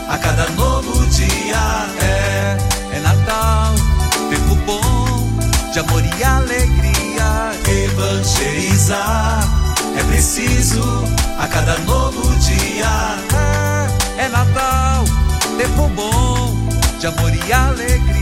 a cada novo dia. É Natal, tempo bom, de amor e alegria. Evangelizar é preciso a cada novo dia. É Natal, tempo bom, de amor e alegria.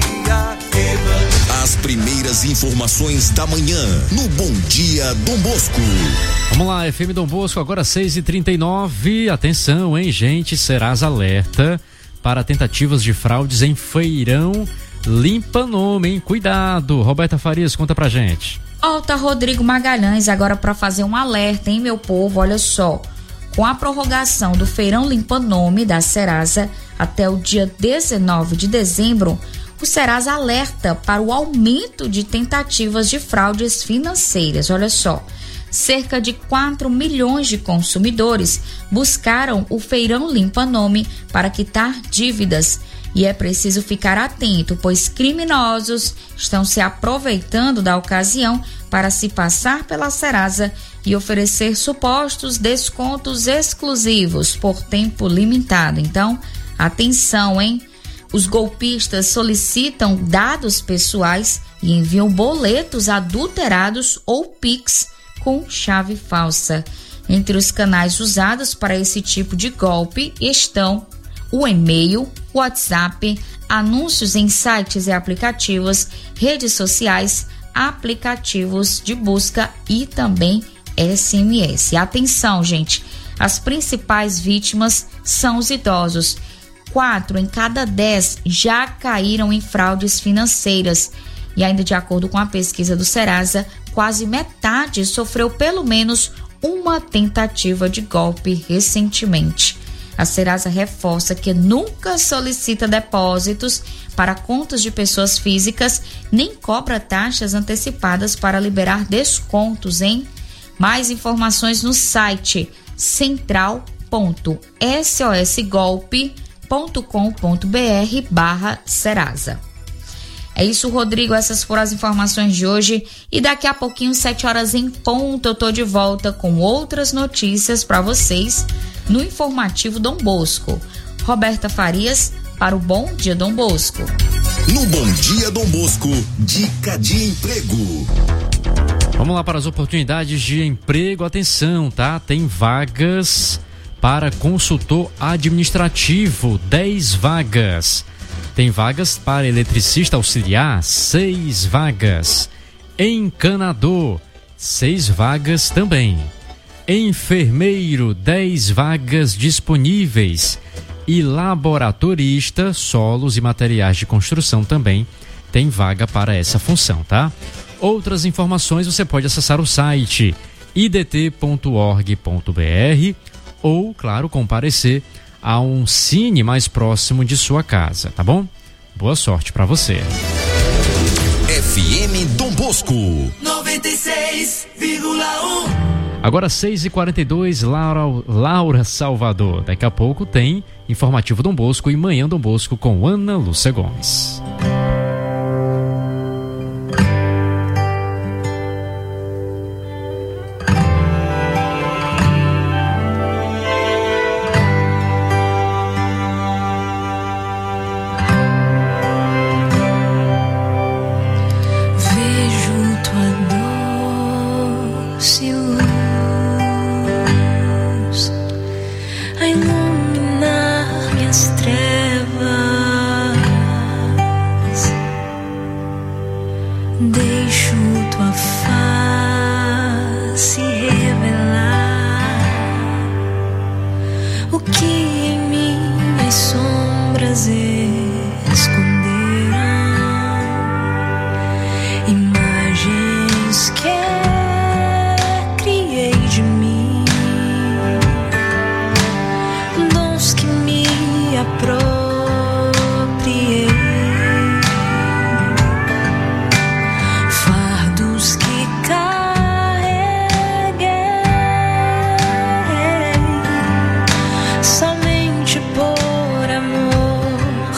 As primeiras informações da manhã no Bom Dia Dom Bosco. Vamos lá, FM Dom Bosco, agora 6h39. Atenção, hein, gente? Serasa alerta para tentativas de fraudes em Feirão Limpa Nome, hein? Cuidado. Roberta Farias, conta pra gente. Volta Rodrigo Magalhães agora para fazer um alerta, hein, meu povo? Olha só. Com a prorrogação do Feirão Limpa Nome da Serasa até o dia 19 de dezembro, o Serasa alerta para o aumento de tentativas de fraudes financeiras. Olha só, cerca de 4 milhões de consumidores buscaram o Feirão Limpa Nome para quitar dívidas. E é preciso ficar atento, pois criminosos estão se aproveitando da ocasião para se passar pela Serasa e oferecer supostos descontos exclusivos por tempo limitado. Então, atenção, hein? Os golpistas solicitam dados pessoais e enviam boletos adulterados ou Pix com chave falsa. Entre os canais usados para esse tipo de golpe estão o e-mail, WhatsApp, anúncios em sites e aplicativos, redes sociais, aplicativos de busca e também SMS. Atenção, gente, as principais vítimas são os idosos. 4 em cada 10 já caíram em fraudes financeiras. E ainda de acordo com a pesquisa do Serasa, quase metade sofreu pelo menos uma tentativa de golpe recentemente. A Serasa reforça que nunca solicita depósitos para contas de pessoas físicas, nem cobra taxas antecipadas para liberar descontos, hein? Mais informações no site central.sosgolpe.com.br/Serasa. É isso, Rodrigo, essas foram as informações de hoje e daqui a pouquinho, 7 horas em ponto, eu tô de volta com outras notícias para vocês no Informativo Dom Bosco. Roberta Farias para o Bom Dia Dom Bosco. No Bom Dia Dom Bosco, dica de emprego. Vamos lá para as oportunidades de emprego. Atenção, tá? Tem vagas para consultor administrativo, 10 vagas. Tem vagas para eletricista auxiliar, 6 vagas. Encanador, 6 vagas também. Enfermeiro, 10 vagas disponíveis. E laboratorista, solos e materiais de construção também tem vaga para essa função, tá? Outras informações você pode acessar o site idt.org.br ou, claro, comparecer a um cine mais próximo de sua casa, tá bom? Boa sorte para você. FM Dom Bosco 96,1. Agora 6h42, Laura Salvador. Daqui a pouco tem Informativo Dom Bosco e Manhã Dom Bosco com Ana Lúcia Gomes. Somente por amor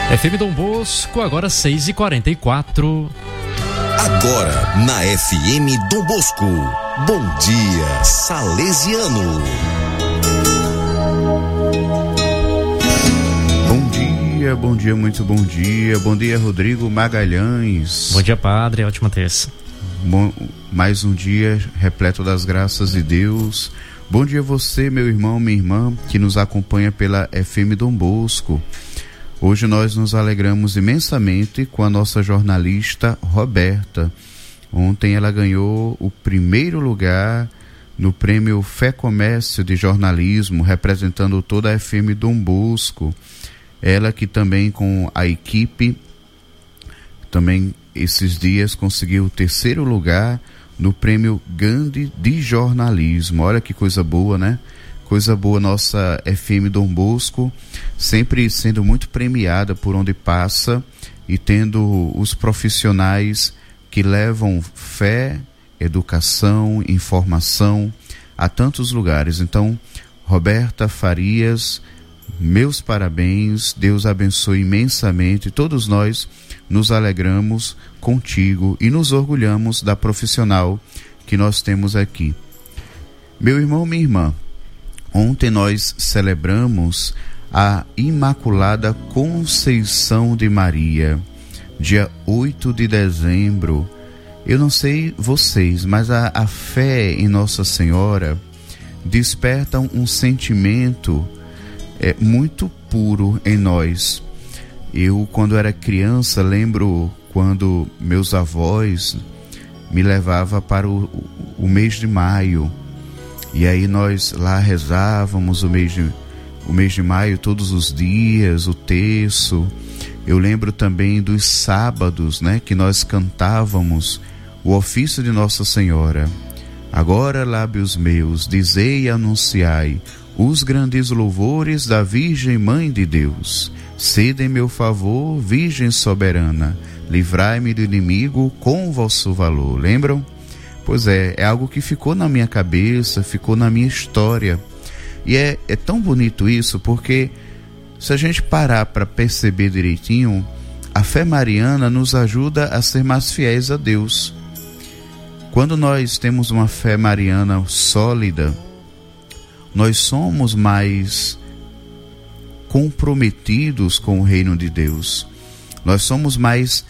FM Dom Bosco, agora 6h44. Agora, na FM Dom Bosco, Bom Dia Salesiano. Bom dia, muito bom dia. Bom dia, Rodrigo Magalhães. Bom dia, padre. Ótima terça. Mais um dia repleto das graças de Deus. Bom dia a você, meu irmão, minha irmã, que nos acompanha pela FM Dom Bosco. Hoje nós nos alegramos imensamente com a nossa jornalista Roberta. Ontem ela ganhou o primeiro lugar no prêmio Fé Comércio de Jornalismo, representando toda a FM Dom Bosco. Ela que também com a equipe, também esses dias conseguiu o terceiro lugar no prêmio Gandhi de Jornalismo. Olha que coisa boa, né? Coisa boa, nossa FM Dom Bosco, sempre sendo muito premiada por onde passa e tendo os profissionais que levam fé, educação, informação a tantos lugares. Então, Roberta Farias, meus parabéns, Deus abençoe imensamente. Todos nós nos alegramos contigo e nos orgulhamos da profissional que nós temos aqui. Meu irmão, minha irmã, ontem nós celebramos a Imaculada Conceição de Maria, dia 8 de dezembro. Eu não sei vocês, mas a fé em Nossa Senhora desperta um sentimento muito puro em nós. Eu, quando era criança, lembro quando meus avós me levavam para o mês de maio, e aí nós lá rezávamos o mês de maio todos os dias, o terço. Eu lembro também dos sábados, né, que nós cantávamos o ofício de Nossa Senhora. Agora, lábios meus, dizei e anunciai os grandes louvores da Virgem Mãe de Deus. Sede em meu favor, Virgem soberana, livrai-me do inimigo com vosso valor. Lembram? Pois é algo que ficou na minha cabeça, ficou na minha história. E é tão bonito isso, porque se a gente parar para perceber direitinho, a fé mariana nos ajuda a ser mais fiéis a Deus. Quando nós temos uma fé mariana sólida, nós somos mais comprometidos com o reino de Deus. Nós somos mais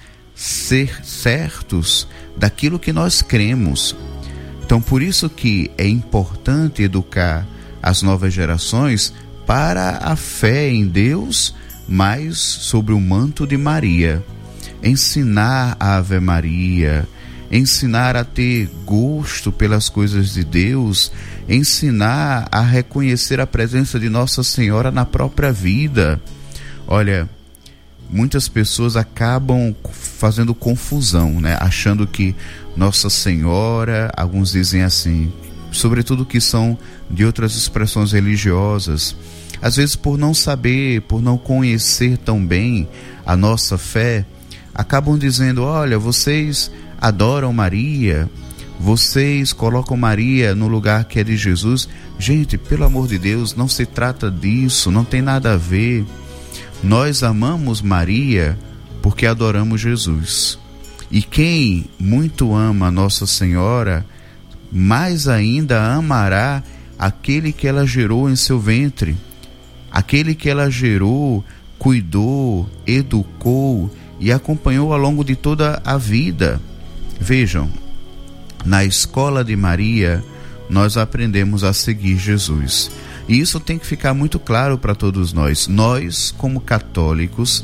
certos daquilo que nós cremos. Então, por isso que é importante educar as novas gerações para a fé em Deus, mas sobre o manto de Maria. Ensinar a Ave Maria, ensinar a ter gosto pelas coisas de Deus, ensinar a reconhecer a presença de Nossa Senhora na própria vida. Olha, muitas pessoas acabam fazendo confusão, né? Achando que Nossa Senhora, alguns dizem assim, sobretudo que são de outras expressões religiosas, às vezes por não saber, por não conhecer tão bem a nossa fé, acabam dizendo, olha, vocês adoram Maria, vocês colocam Maria no lugar que é de Jesus. Gente, pelo amor de Deus, não se trata disso, não tem nada a ver. Nós amamos Maria porque adoramos Jesus. E quem muito ama Nossa Senhora, mais ainda amará aquele que ela gerou em seu ventre, aquele que ela gerou, cuidou, educou e acompanhou ao longo de toda a vida. Vejam, na escola de Maria, nós aprendemos a seguir Jesus. E isso tem que ficar muito claro para todos nós. Nós, como católicos,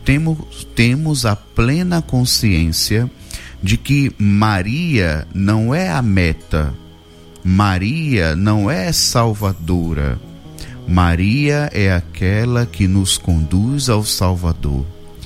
temos a plena consciência de que Maria não é a meta. Maria não é salvadora. Maria é aquela que nos conduz ao Salvador.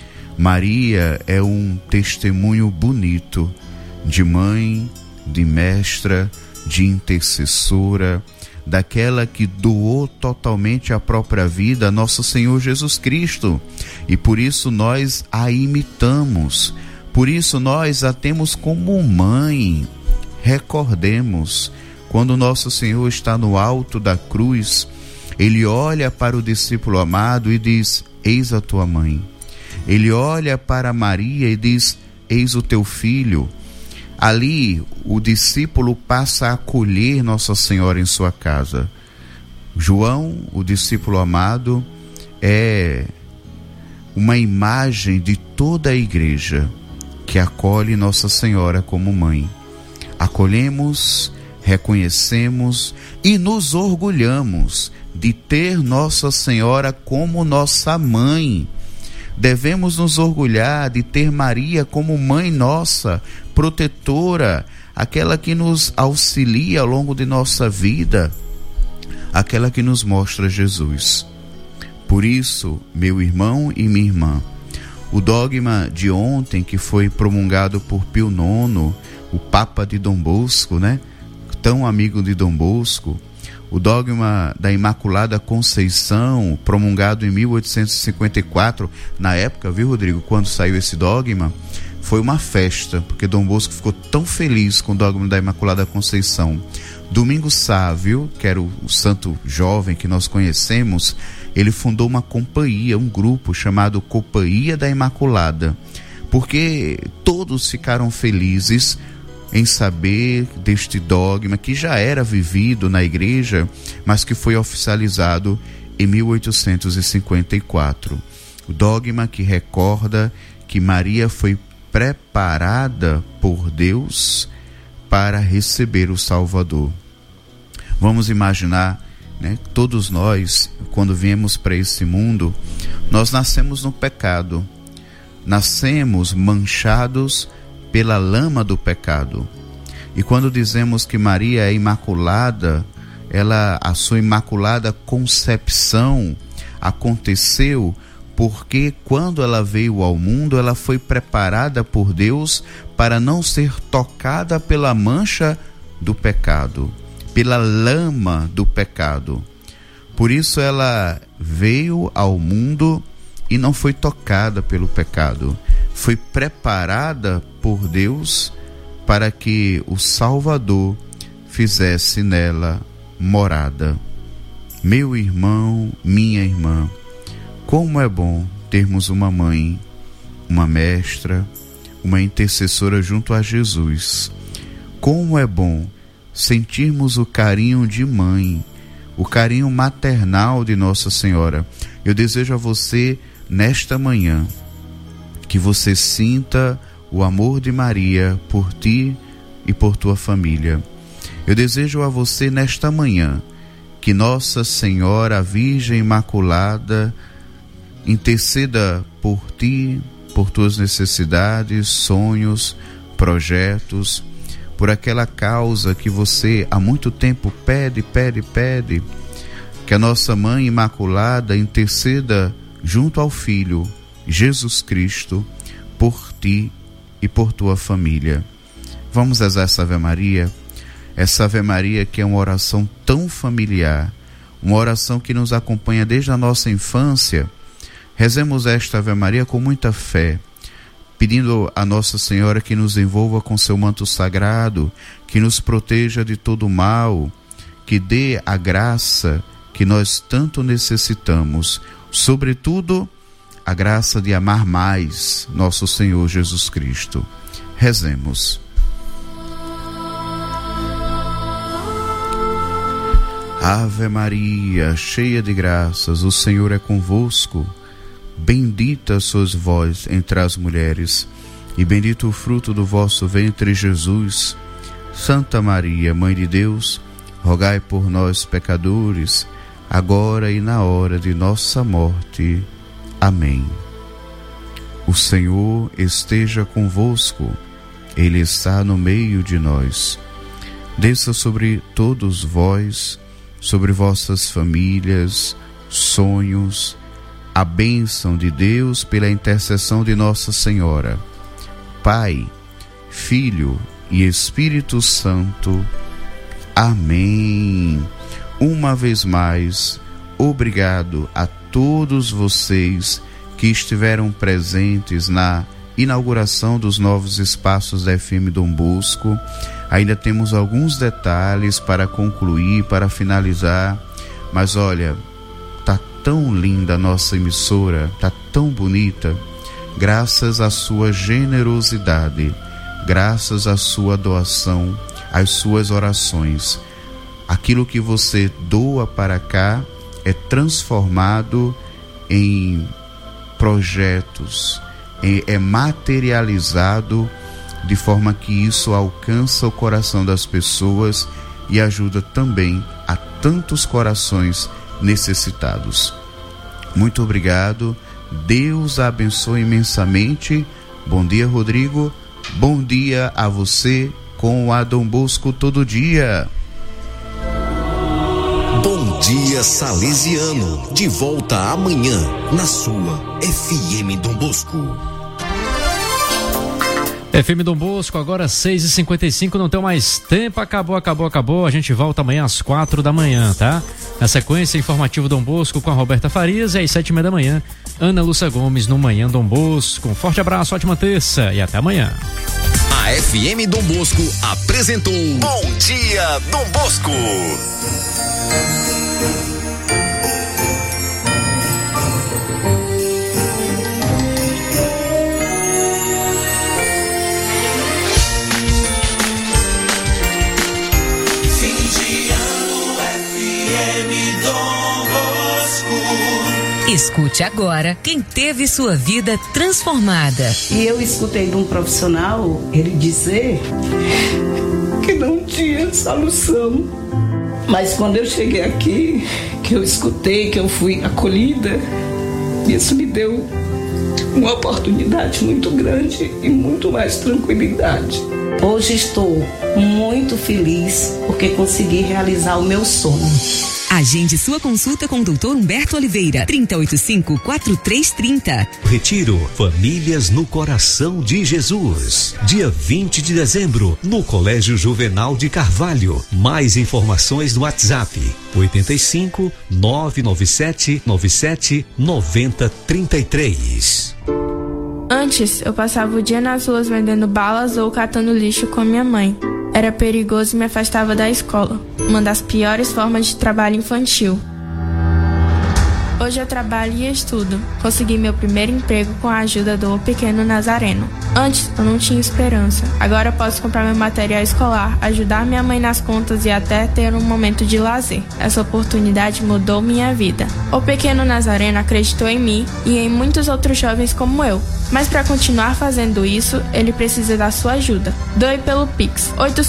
Maria é um testemunho bonito de mãe, de mestra, de intercessora, daquela que doou totalmente a própria vida a nosso Senhor Jesus Cristo. E por isso nós a imitamos, por isso nós a temos como mãe. Recordemos, quando nosso Senhor está no alto da cruz, ele olha para o discípulo amado e diz: eis a tua mãe. Ele olha para Maria e diz: eis o teu filho. Ali o discípulo passa a acolher Nossa Senhora em sua casa. João, o discípulo amado, é uma imagem de toda a igreja que acolhe Nossa Senhora como mãe. Acolhemos, reconhecemos e nos orgulhamos de ter Nossa Senhora como nossa mãe. Devemos nos orgulhar de ter Maria como mãe nossa, protetora, aquela que nos auxilia ao longo de nossa vida, aquela que nos mostra Jesus. Por isso, meu irmão e minha irmã, o dogma de ontem, que foi promulgado por Pio IX, o Papa de Dom Bosco, né? Tão amigo de Dom Bosco, o dogma da Imaculada Conceição, promulgado em 1854, na época, viu, Rodrigo, quando saiu esse dogma, foi uma festa, porque Dom Bosco ficou tão feliz com o dogma da Imaculada Conceição. Domingos Sávio, que era o santo jovem que nós conhecemos, ele fundou uma companhia, um grupo chamado Companhia da Imaculada, porque todos ficaram felizes em saber deste dogma que já era vivido na igreja, mas que foi oficializado em 1854. O dogma que recorda que Maria foi preparada por Deus para receber o Salvador. Vamos imaginar, né, todos nós, quando viemos para esse mundo, nós nascemos no pecado, nascemos manchados pela lama do pecado. E quando dizemos que Maria é imaculada, a sua imaculada concepção aconteceu porque quando ela veio ao mundo, ela foi preparada por Deus para não ser tocada pela mancha do pecado, pela lama do pecado. Por isso ela veio ao mundo e não foi tocada pelo pecado. Foi preparada por Deus para que o Salvador fizesse nela morada. Meu irmão, minha irmã, como é bom termos uma mãe, uma mestra, uma intercessora junto a Jesus. Como é bom sentirmos o carinho de mãe, o carinho maternal de Nossa Senhora. Eu desejo a você, nesta manhã, que você sinta o amor de Maria por ti e por tua família. Eu desejo a você, nesta manhã, que Nossa Senhora, a Virgem Imaculada, interceda por ti, por tuas necessidades, sonhos, projetos, por aquela causa que você há muito tempo pede, que a nossa Mãe Imaculada interceda junto ao Filho, Jesus Cristo, por ti e por tua família. Vamos rezar essa Ave Maria, que é uma oração tão familiar, uma oração que nos acompanha desde a nossa infância. Rezemos esta Ave Maria com muita fé, pedindo a Nossa Senhora que nos envolva com seu manto sagrado, que nos proteja de todo mal, que dê a graça que nós tanto necessitamos, sobretudo a graça de amar mais nosso Senhor Jesus Cristo. Rezemos. Ave Maria, cheia de graças, o Senhor é convosco. Bendita sois vós entre as mulheres, e bendito o fruto do vosso ventre, Jesus. Santa Maria, Mãe de Deus, rogai por nós, pecadores, agora e na hora de nossa morte. Amém. O Senhor esteja convosco, Ele está no meio de nós. Desça sobre todos vós, sobre vossas famílias, sonhos, a bênção de Deus pela intercessão de Nossa Senhora. Pai, Filho e Espírito Santo. Amém. Uma vez mais, obrigado a todos vocês que estiveram presentes na inauguração dos novos espaços da FM Dom Bosco. Ainda temos alguns detalhes para concluir, para finalizar, mas olha, tá tão linda a nossa emissora, tá tão bonita, graças à sua generosidade, graças à sua doação, às suas orações. Aquilo que você doa para cá é transformado em projetos, é materializado de forma que isso alcança o coração das pessoas e ajuda também a tantos corações necessitados. Muito obrigado, Deus abençoe imensamente. Bom dia, Rodrigo. Bom dia a você com a Dom Bosco todo dia. Bom dia, Salesiano. De volta amanhã na sua FM Dom Bosco. FM Dom Bosco, agora 6h55, não tem mais tempo, acabou. A gente volta amanhã às 4 da manhã, tá? Na sequência, informativo Dom Bosco com a Roberta Farias e às 7h30 da manhã, Ana Lúcia Gomes no Manhã Dom Bosco. Um forte abraço, ótima terça e até amanhã. A FM Dom Bosco apresentou Bom Dia Dom Bosco. Escute agora quem teve sua vida transformada. E eu escutei de um profissional ele dizer que não tinha solução. Mas quando eu cheguei aqui, que eu escutei, que eu fui acolhida, isso me deu uma oportunidade muito grande e muito mais tranquilidade. Hoje estou muito feliz porque consegui realizar o meu sonho. Agende sua consulta com o Dr. Humberto Oliveira, 3085-4330. Retiro Famílias no Coração de Jesus, dia 20 de dezembro, no Colégio Juvenal de Carvalho. Mais informações no WhatsApp, 85 997 97 90 33. Antes, eu passava o dia nas ruas vendendo balas ou catando lixo com minha mãe. Era perigoso e me afastava da escola, uma das piores formas de trabalho infantil. Hoje eu trabalho e estudo. Consegui meu primeiro emprego com a ajuda do O Pequeno Nazareno. Antes eu não tinha esperança. Agora eu posso comprar meu material escolar, ajudar minha mãe nas contas e até ter um momento de lazer. Essa oportunidade mudou minha vida. O Pequeno Nazareno acreditou em mim e em muitos outros jovens como eu. Mas para continuar fazendo isso, ele precisa da sua ajuda. Doe pelo Pix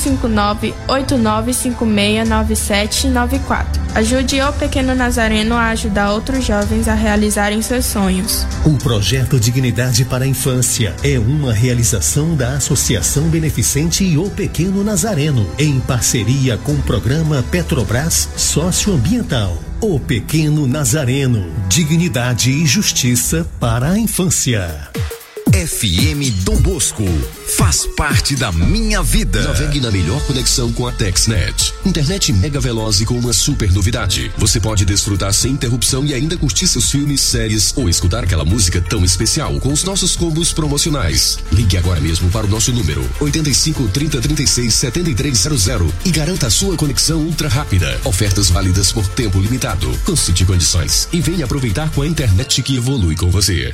859-8956-9794. Ajude o Pequeno Nazareno a ajudar outros jovens a realizarem seus sonhos. O projeto Dignidade para a Infância é uma realização da Associação Beneficente O Pequeno Nazareno, em parceria com o programa Petrobras Socioambiental. O Pequeno Nazareno, dignidade e justiça para a infância. FM Dom Bosco faz parte da minha vida. Navegue na melhor conexão com a TexNet. Internet mega veloz e com uma super novidade. Você pode desfrutar sem interrupção e ainda curtir seus filmes, séries ou escutar aquela música tão especial com os nossos combos promocionais. Ligue agora mesmo para o nosso número 85 30 36 7300 e garanta a sua conexão ultra rápida. Ofertas válidas por tempo limitado. Consulte condições e venha aproveitar com a internet que evolui com você.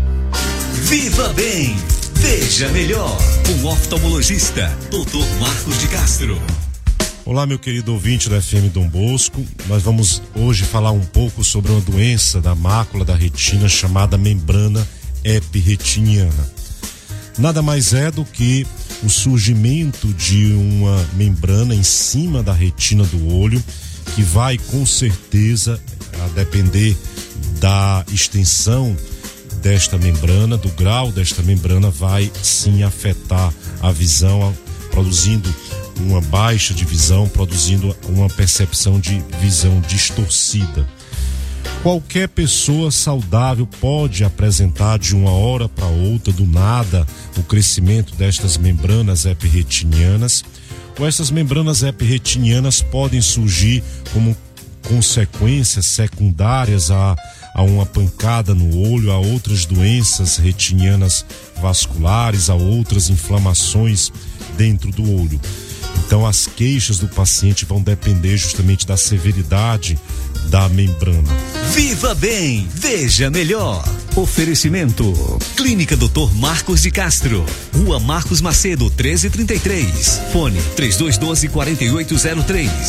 Viva bem, veja melhor, com o oftalmologista Dr. Marcos de Castro. Olá, meu querido ouvinte da FM Dom Bosco. Nós vamos hoje falar um pouco sobre uma doença da mácula da retina chamada membrana epirretiniana. Nada mais é do que o surgimento de uma membrana em cima da retina do olho que vai, com certeza, a depender da extensão desta membrana, do grau desta membrana, vai sim afetar a visão, produzindo uma baixa de visão, produzindo uma percepção de visão distorcida. Qualquer pessoa saudável pode apresentar de uma hora para outra, do nada, o crescimento destas membranas epirretinianas, ou essas membranas epirretinianas podem surgir como consequências secundárias a uma pancada no olho, a outras doenças retinianas vasculares, a outras inflamações dentro do olho. Então as queixas do paciente vão depender justamente da severidade da membrana. Viva bem, veja melhor. Oferecimento: Clínica Dr. Marcos de Castro, Rua Marcos Macedo, 1333. Fone 3212-4803.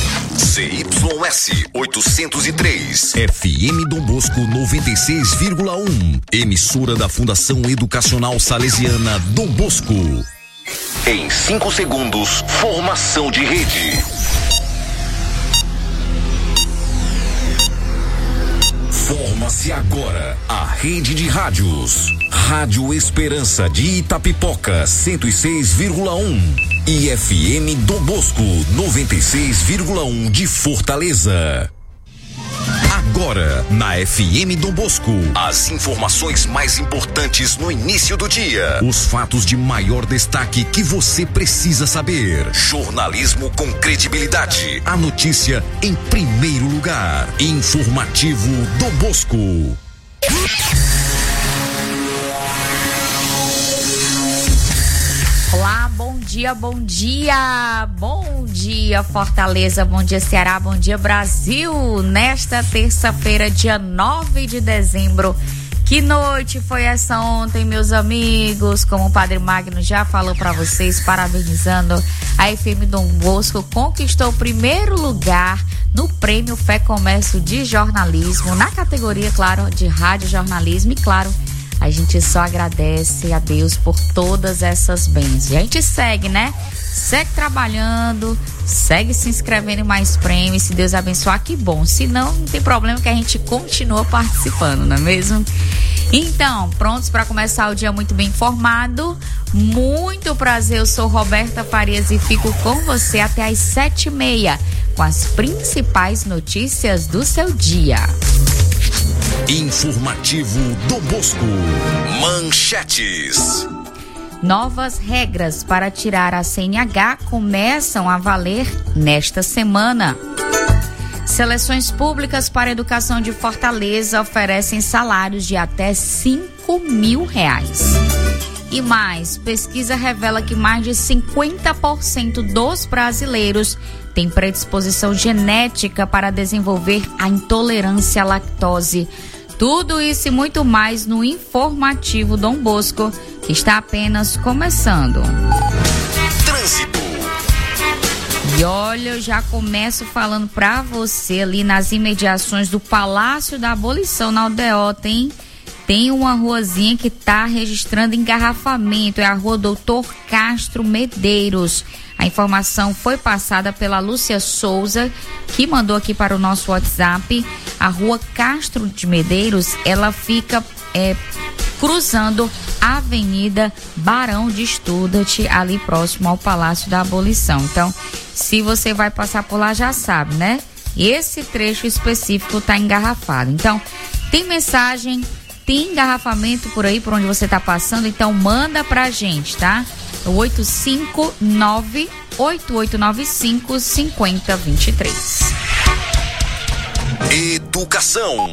CYS 803, FM Dom Bosco 96,1. Emissora da Fundação Educacional Salesiana Dom Bosco. Em 5 segundos, formação de rede. Forma-se agora a rede de rádios. Rádio Esperança de Itapipoca 106,1 e FM Dom Bosco 96,1 de Fortaleza. Agora, na FM Dom Bosco, as informações mais importantes no início do dia. Os fatos de maior destaque que você precisa saber. Jornalismo com credibilidade. A notícia em primeiro lugar. Informativo Dom Bosco. Olá, bom dia, bom dia. Bom dia, Fortaleza, bom dia, Ceará, bom dia, Brasil. Nesta terça-feira, dia 9 de dezembro. Que noite foi essa ontem, meus amigos? Como o Padre Magno já falou para vocês, parabenizando a FM Dom Bosco, conquistou o primeiro lugar no Prêmio Fé Comércio de Jornalismo, na categoria, claro, de rádio jornalismo. E claro, a gente só agradece a Deus por todas essas bênçãos. E a gente segue, né? Segue trabalhando, segue se inscrevendo em mais prêmios. Se Deus abençoar, que bom. Se não, não tem problema, que a gente continua participando, não é mesmo? Então, prontos para começar o dia muito bem informado? Muito prazer, eu sou Roberta Farias e fico com você até às 7h30 com as principais notícias do seu dia. Informativo Dom Bosco. Manchetes. Novas regras para tirar a CNH começam a valer nesta semana. Seleções públicas para a educação de Fortaleza oferecem salários de até R$5.000. E mais, pesquisa revela que mais de 50% dos brasileiros têm predisposição genética para desenvolver a intolerância à lactose. Tudo isso e muito mais no Informativo Dom Bosco, que está apenas começando. Trânsito. E olha, eu já começo falando pra você ali nas imediações do Palácio da Abolição, na Aldeota, hein? Tem uma ruazinha que tá registrando engarrafamento, é a Rua Doutor Castro Medeiros. A informação foi passada pela Lúcia Souza, que mandou aqui para o nosso WhatsApp. A Rua Castro de Medeiros, ela fica cruzando a Avenida Barão de Stuttgart, ali próximo ao Palácio da Abolição. Então, se você vai passar por lá, já sabe, né? Esse trecho específico tá engarrafado. Então, tem mensagem, tem engarrafamento por aí, por onde você tá passando, então manda pra gente, tá? 859-8895-5023. Educação.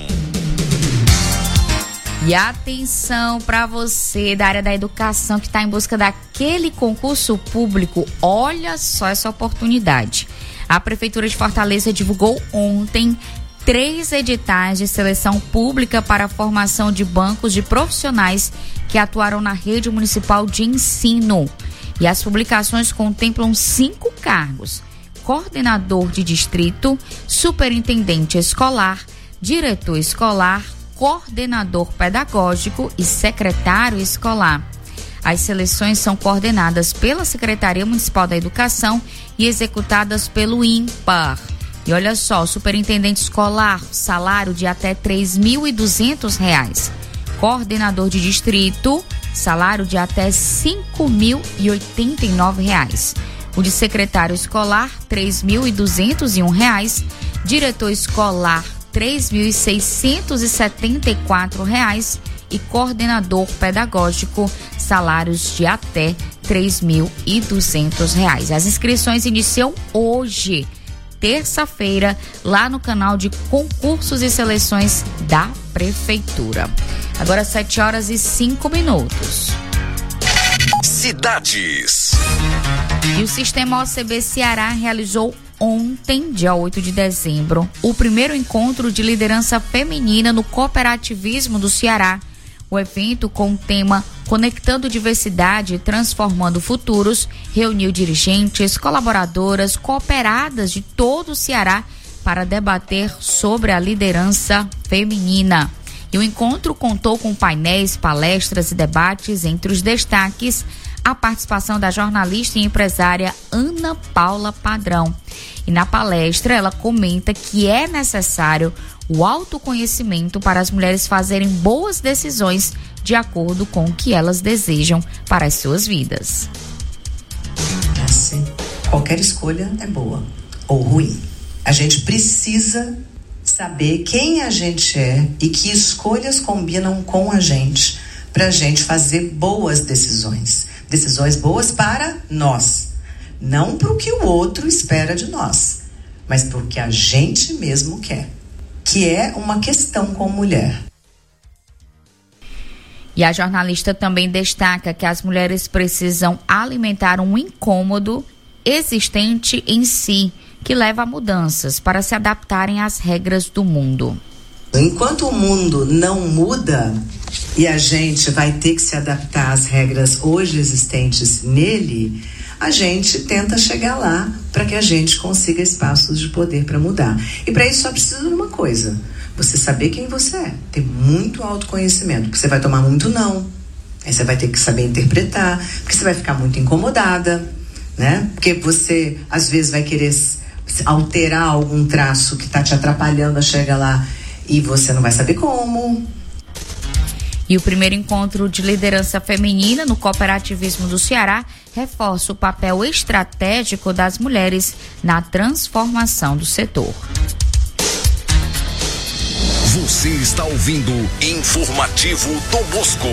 E atenção para você da área da educação que está em busca daquele concurso público. Olha só essa oportunidade. A Prefeitura de Fortaleza divulgou ontem 3 editais de seleção pública para a formação de bancos de profissionais que atuaram na rede municipal de ensino. E as publicações contemplam 5 cargos: coordenador de distrito, superintendente escolar, diretor escolar, coordenador pedagógico e secretário escolar. As seleções são coordenadas pela Secretaria Municipal da Educação e executadas pelo INPAR. E olha só, superintendente escolar, salário de até R$3.200. Coordenador de distrito, salário de até R$5.089. O de secretário escolar, R$3.201. Diretor escolar, R$3.674 e coordenador pedagógico, salários de até R$3.200. As inscrições iniciam hoje, terça-feira, lá no canal de concursos e seleções da Prefeitura. Agora 7h05. Cidades. E o Sistema OCB Ceará realizou ontem, dia 8 de dezembro, o primeiro encontro de liderança feminina no cooperativismo do Ceará. O evento, com o tema Conectando Diversidade e Transformando Futuros, reuniu dirigentes, colaboradoras, cooperadas de todo o Ceará para debater sobre a liderança feminina. E o encontro contou com painéis, palestras e debates. Entre os destaques, a participação da jornalista e empresária Ana Paula Padrão. E na palestra ela comenta que é necessário o autoconhecimento para as mulheres fazerem boas decisões de acordo com o que elas desejam para as suas vidas. Assim, qualquer escolha é boa ou ruim. A gente precisa saber quem a gente é e que escolhas combinam com a gente para a gente fazer boas decisões. Decisões boas para nós. Não para o que o outro espera de nós, mas para o que a gente mesmo quer. Que é uma questão com mulher. E a jornalista também destaca que as mulheres precisam alimentar um incômodo existente em si, que leva a mudanças para se adaptarem às regras do mundo. Enquanto o mundo não muda e a gente vai ter que se adaptar às regras hoje existentes nele, a gente tenta chegar lá para que a gente consiga espaços de poder para mudar. E para isso só precisa de uma coisa: você saber quem você é, ter muito autoconhecimento, porque você vai tomar muito não, aí você vai ter que saber interpretar, porque você vai ficar muito incomodada, né? Porque você às vezes vai querer alterar algum traço que está te atrapalhando a chegar lá e você não vai saber como. E o primeiro encontro de liderança feminina no cooperativismo do Ceará reforça o papel estratégico das mulheres na transformação do setor. Você está ouvindo Informativo Dom Bosco.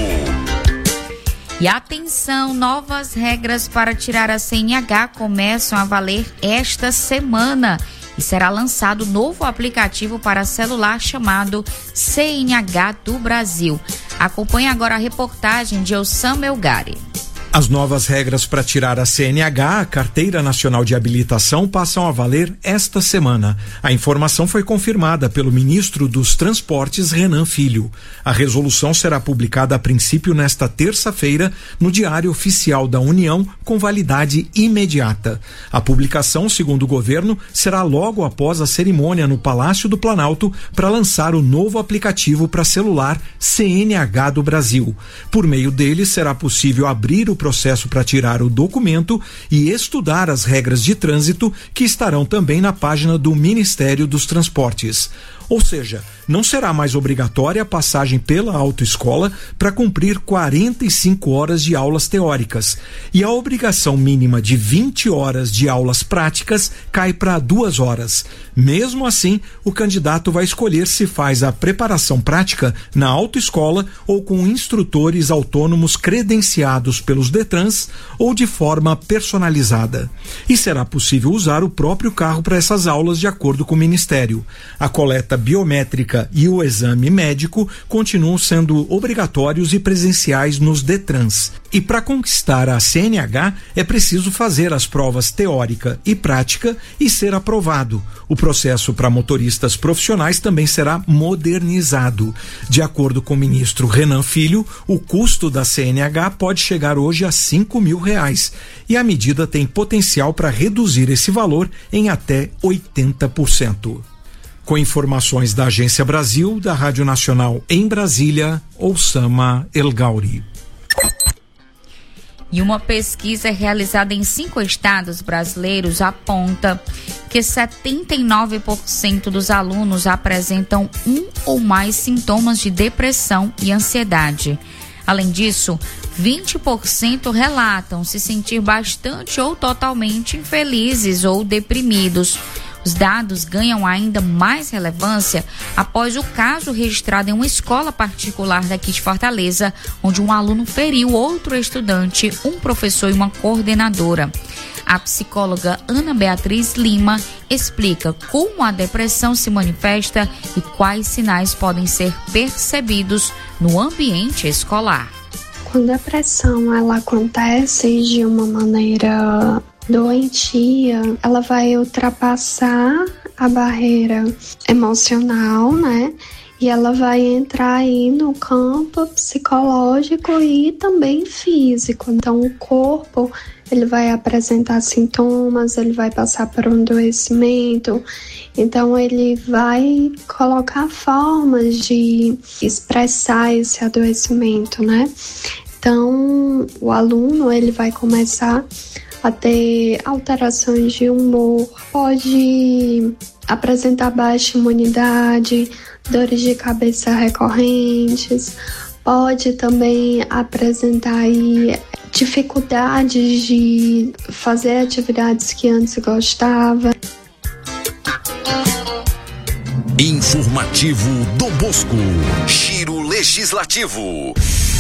E atenção, novas regras para tirar a CNH começam a valer esta semana. E será lançado novo aplicativo para celular chamado CNH do Brasil. Acompanhe agora a reportagem de Elsan Melgari. As novas regras para tirar a CNH, a Carteira Nacional de Habilitação, passam a valer esta semana. A informação foi confirmada pelo ministro dos Transportes, Renan Filho. A resolução será publicada a princípio nesta terça-feira no Diário Oficial da União, com validade imediata. A publicação, segundo o governo, será logo após a cerimônia no Palácio do Planalto para lançar o novo aplicativo para celular CNH do Brasil. Por meio dele, será possível abrir o processo para tirar o documento e estudar as regras de trânsito que estarão também na página do Ministério dos Transportes. Ou seja, não será mais obrigatória a passagem pela autoescola para cumprir 45 horas de aulas teóricas. E a obrigação mínima de 20 horas de aulas práticas cai para 2 horas. Mesmo assim, o candidato vai escolher se faz a preparação prática na autoescola ou com instrutores autônomos credenciados pelos Detrans ou de forma personalizada. E será possível usar o próprio carro para essas aulas de acordo com o Ministério. A coleta biométrica e o exame médico continuam sendo obrigatórios e presenciais nos Detrans. E para conquistar a CNH é preciso fazer as provas teórica e prática e ser aprovado. O processo para motoristas profissionais também será modernizado. De acordo com o ministro Renan Filho, o custo da CNH pode chegar hoje a R$5.000 e a medida tem potencial para reduzir esse valor em até 80%. Com informações da Agência Brasil, da Rádio Nacional em Brasília, Oussama El Gauri. E uma pesquisa realizada em 5 estados brasileiros aponta que 79% dos alunos apresentam um ou mais sintomas de depressão e ansiedade. Além disso, 20% relatam se sentir bastante ou totalmente infelizes ou deprimidos. Os dados ganham ainda mais relevância após o caso registrado em uma escola particular daqui de Fortaleza, onde um aluno feriu outro estudante, um professor e uma coordenadora. A psicóloga Ana Beatriz Lima explica como a depressão se manifesta e quais sinais podem ser percebidos no ambiente escolar. Quando a depressão ela acontece de uma maneira doentia, ela vai ultrapassar a barreira emocional, né? E ela vai entrar aí no campo psicológico e também físico. Então, o corpo, ele vai apresentar sintomas, ele vai passar por um adoecimento. Então, ele vai colocar formas de expressar esse adoecimento, né? Então, o aluno, ele vai começar a ter alterações de humor, pode apresentar baixa imunidade, dores de cabeça recorrentes, pode também apresentar aí dificuldades de fazer atividades que antes gostava. Informativo Dom Bosco, Giro Legislativo.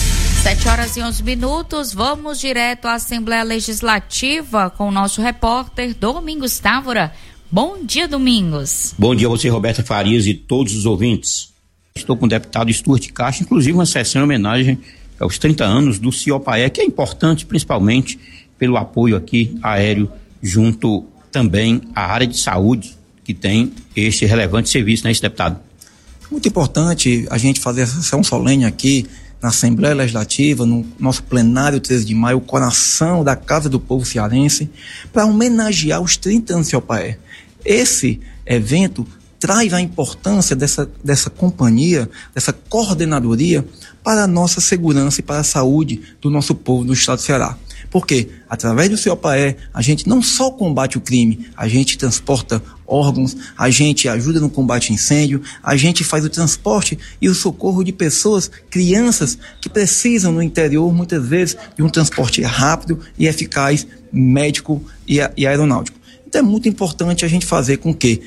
7h11, vamos direto à Assembleia Legislativa com o nosso repórter Domingos Távora. Bom dia, Domingos. Bom dia a você, Roberta Farias, e todos os ouvintes. Estou com o deputado Stuart Castro, inclusive uma sessão em homenagem aos 30 anos do CIOPAE, que é importante principalmente pelo apoio aqui aéreo, junto também à área de saúde, que tem este relevante serviço, né, esse deputado? Muito importante a gente fazer essa sessão solene aqui na Assembleia Legislativa, no nosso plenário 13 de maio, o coração da Casa do Povo Cearense, para homenagear os 30 anos do CIOPAE. Esse evento traz a importância dessa companhia, dessa coordenadoria para a nossa segurança e para a saúde do nosso povo no estado do Ceará. Porque, através do CIOPAE, a gente não só combate o crime, a gente transporta órgãos, a gente ajuda no combate a incêndio, a gente faz o transporte e o socorro de pessoas, crianças que precisam no interior, muitas vezes, de um transporte rápido e eficaz, médico e aeronáutico. Então é muito importante a gente fazer com que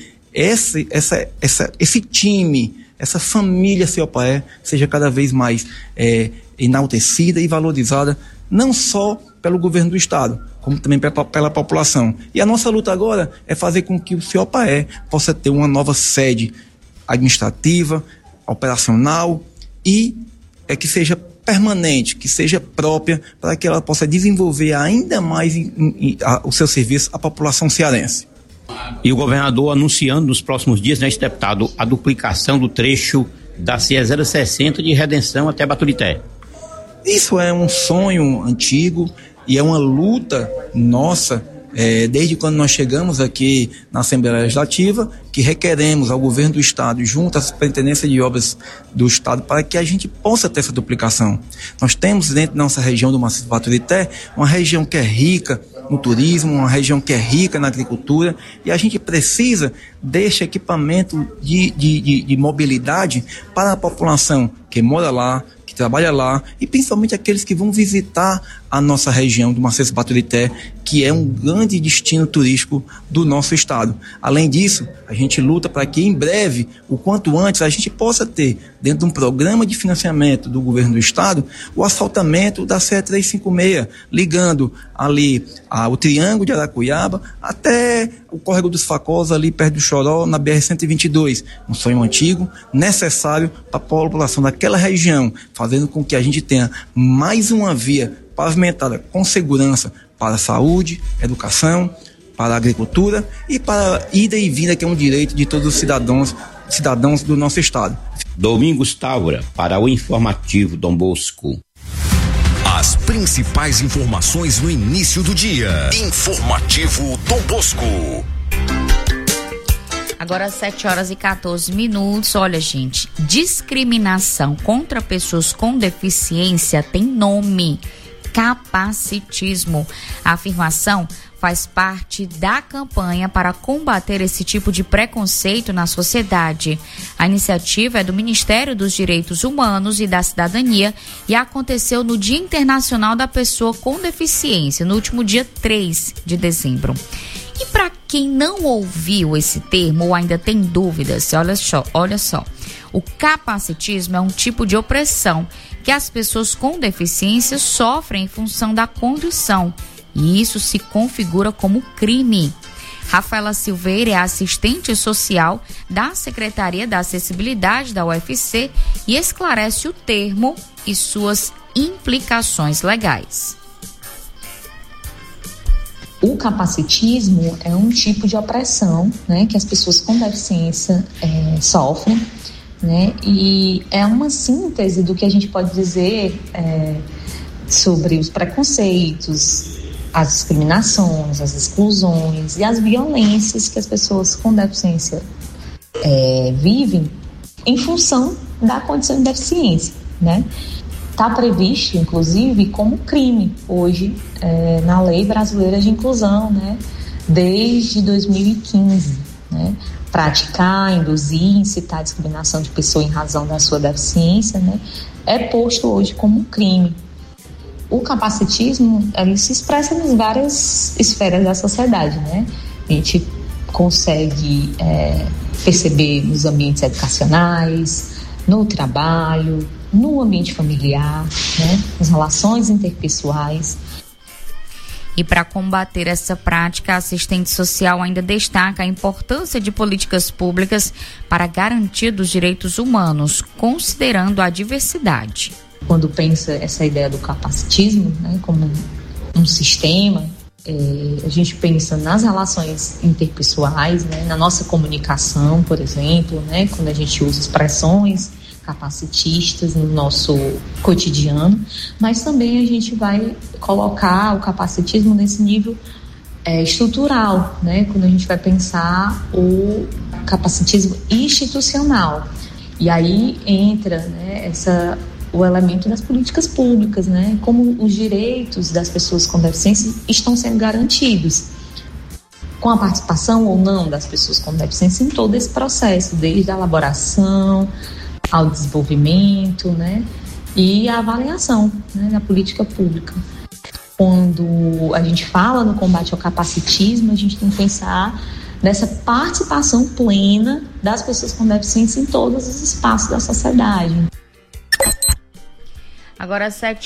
esse time, essa família CIOPAE seja cada vez mais enaltecida e valorizada, não só pelo governo do estado, como também pela população. E a nossa luta agora é fazer com que o CIOPAE possa ter uma nova sede administrativa, operacional e que seja permanente, que seja própria, para que ela possa desenvolver ainda mais o seu serviço à população cearense. E o governador anunciando nos próximos dias, né, esse deputado, a duplicação do trecho da CE 060 de Redenção até Baturité. Isso é um sonho antigo e é uma luta nossa, desde quando nós chegamos aqui na Assembleia Legislativa, que requeremos ao governo do estado, junto à Superintendência de Obras do estado, para que a gente possa ter essa duplicação. Nós temos dentro da nossa região do Maciço Baturité uma região que é rica no turismo, uma região que é rica na agricultura, e a gente precisa deste equipamento de mobilidade para a população que mora lá, que trabalha lá, e principalmente aqueles que vão visitar a nossa região do Maciço Baturité, que é um grande destino turístico do nosso estado. Além disso, a gente luta para que em breve, o quanto antes, a gente possa ter, dentro de um programa de financiamento do governo do estado, o asfaltamento da CE 356, ligando ali o Triângulo de Aracuiaba até o Córrego dos Facós, ali perto do Choró, na BR-122. Um sonho antigo, necessário para a população daquela região, fazendo com que a gente tenha mais uma via pavimentada com segurança para a saúde, educação, para a agricultura e para a ida e vinda, que é um direito de todos os cidadãos do nosso estado. Domingos Távora, para o Informativo Dom Bosco. As principais informações no início do dia. Informativo Dom Bosco. Agora 7h14. Olha, gente, discriminação contra pessoas com deficiência tem nome: capacitismo. A afirmação faz parte da campanha para combater esse tipo de preconceito na sociedade. A iniciativa é do Ministério dos Direitos Humanos e da Cidadania e aconteceu no Dia Internacional da Pessoa com Deficiência, no último dia 3 de dezembro. E para quem não ouviu esse termo ou ainda tem dúvidas, olha só, o capacitismo é um tipo de opressão que as pessoas com deficiência sofrem em função da condição, e isso se configura como crime. Rafaela Silveira é assistente social da Secretaria da Acessibilidade da UFC e esclarece o termo e suas implicações legais. O capacitismo é um tipo de opressão, né, que as pessoas com deficiência sofrem, né, e é uma síntese do que a gente pode dizer sobre os preconceitos, as discriminações, as exclusões e as violências que as pessoas com deficiência vivem em função da condição de deficiência, né? Está previsto, inclusive, como crime hoje na Lei Brasileira de Inclusão, né? Desde 2015, né? Praticar, induzir, incitar a discriminação de pessoa em razão da sua deficiência, né? É posto hoje como crime. O capacitismo, ele se expressa nas várias esferas da sociedade, né? A gente consegue perceber nos ambientes educacionais, no trabalho, no ambiente familiar, né? Nas relações interpessoais. E para combater essa prática, a assistente social ainda destaca a importância de políticas públicas para garantia dos direitos humanos, considerando a diversidade. Quando pensa essa ideia do capacitismo, né, como um sistema, a gente pensa nas relações interpessoais, né, na nossa comunicação, por exemplo, né, quando a gente usa expressões capacitistas no nosso cotidiano, mas também a gente vai colocar o capacitismo nesse nível estrutural, né, quando a gente vai pensar o capacitismo institucional. E aí entra, né, o elemento das políticas públicas, né, como os direitos das pessoas com deficiência estão sendo garantidos, com a participação ou não das pessoas com deficiência em todo esse processo, desde a elaboração ao desenvolvimento, né, e a avaliação, né, da política pública. Quando a gente fala no combate ao capacitismo, a gente tem que pensar nessa participação plena das pessoas com deficiência em todos os espaços da sociedade. Agora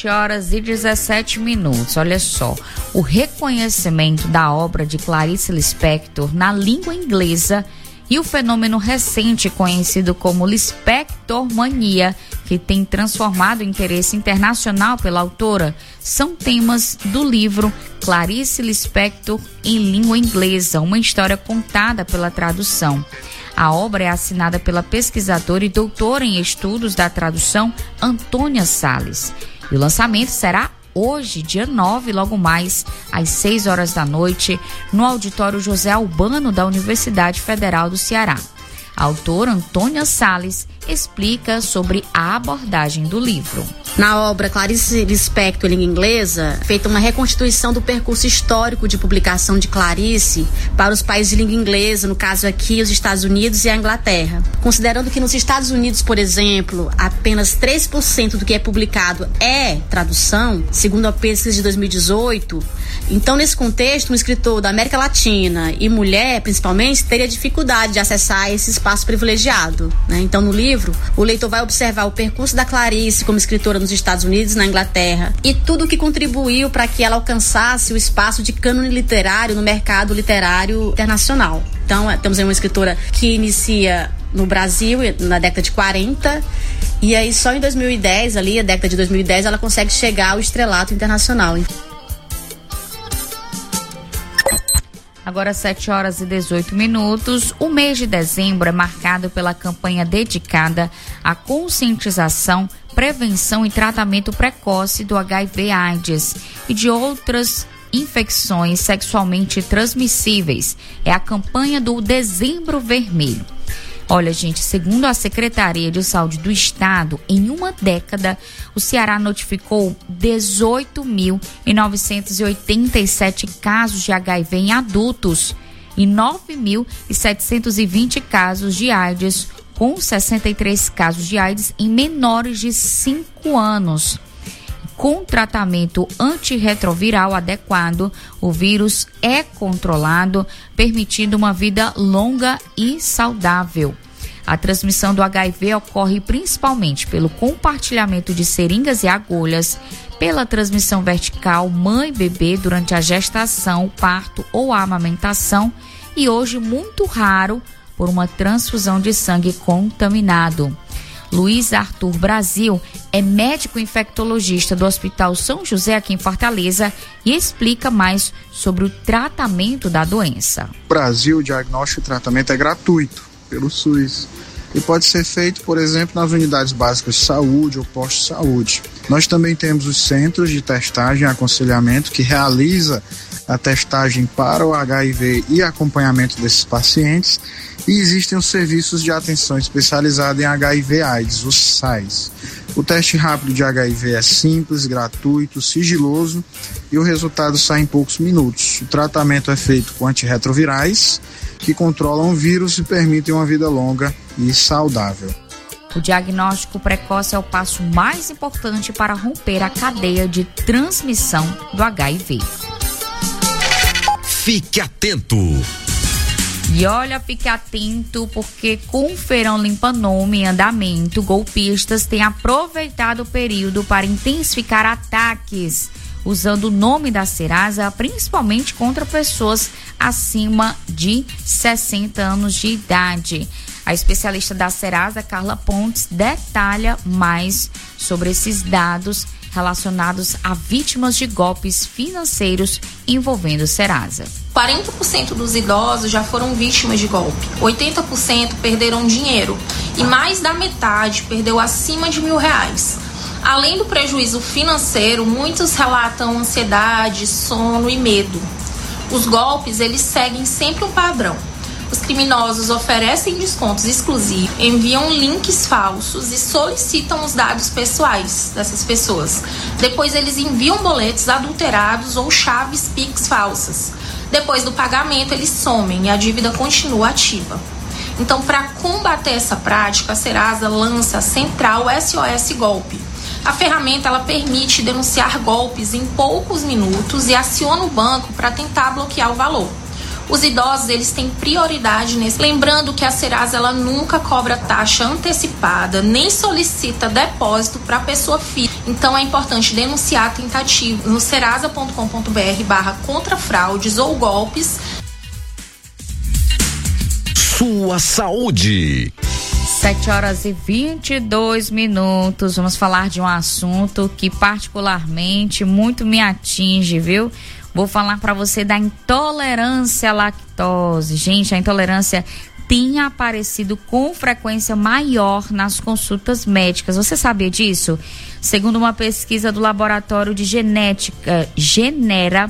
7h17. Olha só, o reconhecimento da obra de Clarice Lispector na língua inglesa e o fenômeno recente conhecido como Lispectormania, que tem transformado o interesse internacional pela autora, são temas do livro Clarice Lispector em língua inglesa, uma história contada pela tradução. A obra é assinada pela pesquisadora e doutora em estudos da tradução Antônia Salles. E o lançamento será hoje, dia 9, logo mais, às 6 horas da noite, no auditório José Albano da Universidade Federal do Ceará. A autora Antônia Salles explica sobre a abordagem do livro. Na obra Clarice Lispector, em língua inglesa, feita uma reconstituição do percurso histórico de publicação de Clarice para os países de língua inglesa, no caso aqui os Estados Unidos e a Inglaterra. Considerando que nos Estados Unidos, por exemplo, apenas 3% do que é publicado é tradução, segundo a pesquisa de 2018, então nesse contexto, um escritor da América Latina e mulher, principalmente, teria dificuldade de acessar esse espaço privilegiado, né? Então no livro, o leitor vai observar o percurso da Clarice como escritora nos Estados Unidos e na Inglaterra e tudo o que contribuiu para que ela alcançasse o espaço de cânone literário no mercado literário internacional. Então, temos aí uma escritora que inicia no Brasil na década de 40 e aí só em 2010, ali, a década de 2010, ela consegue chegar ao estrelato internacional. Agora 7h18. O mês de dezembro é marcado pela campanha dedicada à conscientização, prevenção e tratamento precoce do HIV/AIDS e de outras infecções sexualmente transmissíveis. É a campanha do Dezembro Vermelho. Olha, gente, segundo a Secretaria de Saúde do Estado, em uma década, o Ceará notificou 18.987 casos de HIV em adultos e 9.720 casos de AIDS, com 63 casos de AIDS em menores de 5 anos. Com tratamento antirretroviral adequado, o vírus é controlado, permitindo uma vida longa e saudável. A transmissão do HIV ocorre principalmente pelo compartilhamento de seringas e agulhas, pela transmissão vertical mãe-bebê durante a gestação, parto ou a amamentação e hoje muito raro por uma transfusão de sangue contaminado. Luiz Arthur Brasil é médico infectologista do Hospital São José aqui em Fortaleza e explica mais sobre o tratamento da doença. No Brasil, o diagnóstico e tratamento é gratuito pelo SUS e pode ser feito, por exemplo, nas unidades básicas de saúde ou postos de saúde. Nós também temos os centros de testagem e aconselhamento que realiza a testagem para o HIV e acompanhamento desses pacientes, e existem os serviços de atenção especializada em HIV/AIDS, os SAIs. O teste rápido de HIV é simples, gratuito, sigiloso e o resultado sai em poucos minutos. O tratamento é feito com antirretrovirais que controlam o vírus e permitem uma vida longa e saudável. O diagnóstico precoce é o passo mais importante para romper a cadeia de transmissão do HIV. Fique atento! E olha, fique atento, porque com o Feirão Limpa Nome em andamento, golpistas têm aproveitado o período para intensificar ataques, usando o nome da Serasa, principalmente contra pessoas acima de 60 anos de idade. A especialista da Serasa, Carla Pontes, detalha mais sobre esses dados relacionados a vítimas de golpes financeiros envolvendo Serasa. 40% dos idosos já foram vítimas de golpe, 80% perderam dinheiro e mais da metade perdeu acima de R$1.000. Além do prejuízo financeiro, muitos relatam ansiedade, sono e medo. Os golpes, eles seguem sempre um padrão. Os criminosos oferecem descontos exclusivos, enviam links falsos e solicitam os dados pessoais dessas pessoas. Depois eles enviam boletos adulterados ou chaves Pix falsas. Depois do pagamento eles somem e a dívida continua ativa. Então, para combater essa prática, a Serasa lança a Central SOS Golpe. A ferramenta ela permite denunciar golpes em poucos minutos e aciona o banco para tentar bloquear o valor. Os idosos, eles têm prioridade nesse. Lembrando que a Serasa, ela nunca cobra taxa antecipada, nem solicita depósito para pessoa física. Então é importante denunciar a tentativa no serasa.com.br/contrafraudes ou golpes. Sua saúde. 7h22. Vamos falar de um assunto que particularmente muito me atinge, viu? Vou falar para você da intolerância à lactose. Gente, a intolerância tem aparecido com frequência maior nas consultas médicas. Você sabia disso? Segundo uma pesquisa do Laboratório de Genética Genera,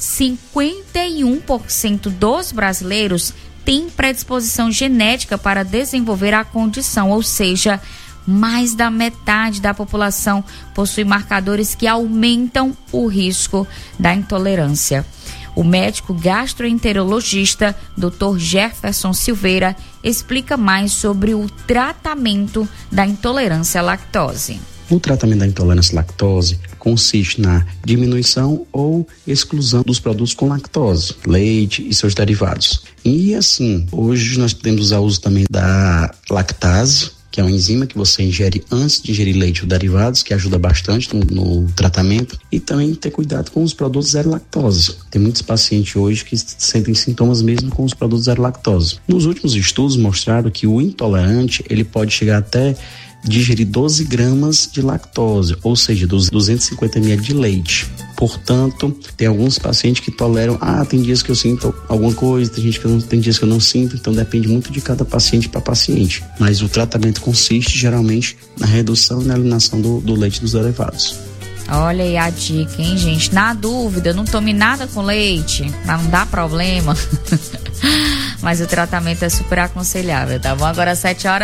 51% dos brasileiros têm predisposição genética para desenvolver a condição, ou seja, mais da metade da população possui marcadores que aumentam o risco da intolerância. O médico gastroenterologista Dr. Jefferson Silveira explica mais sobre o tratamento da intolerância à lactose. O tratamento da intolerância à lactose consiste na diminuição ou exclusão dos produtos com lactose, leite e seus derivados. E assim, hoje nós podemos usar o uso também da lactase, que é uma enzima que você ingere antes de ingerir leite ou derivados, que ajuda bastante no tratamento, e também ter cuidado com os produtos zero lactose. Tem muitos pacientes hoje que sentem sintomas mesmo com os produtos zero lactose. Nos últimos estudos mostraram que o intolerante, ele pode chegar até digerir 12 gramas de lactose, ou seja, 250 ml de leite. Portanto, tem alguns pacientes que toleram, tem dias que eu sinto alguma coisa, tem dias que eu não sinto, então depende muito de cada paciente para paciente. Mas o tratamento consiste geralmente na redução e na eliminação do leite dos derivados. Olha aí a dica, hein, gente? Na dúvida, não tome nada com leite, pra não dar problema. Mas o tratamento é super aconselhável, tá bom? Agora